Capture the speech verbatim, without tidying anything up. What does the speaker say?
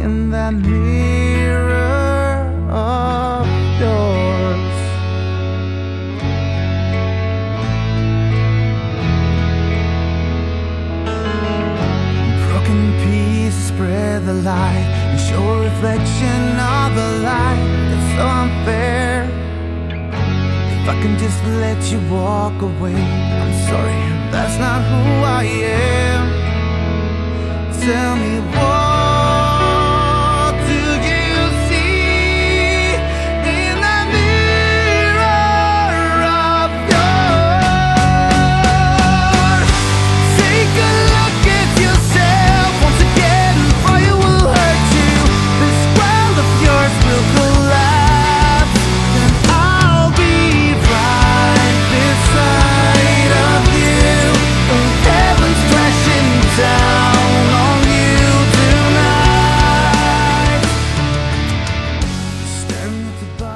in that mirror of yours. Broken pieces spread the light and show a reflection of the light that's so unfair. If I can just let you walk away, I'm sorry, that's not who I am. Tell me, what do you see in the mirror of yours? Take a look at yourself once again, or it will hurt you. This world of yours will collapse, and I'll be right beside of you when heaven's crashing down on you tonight. Staring at the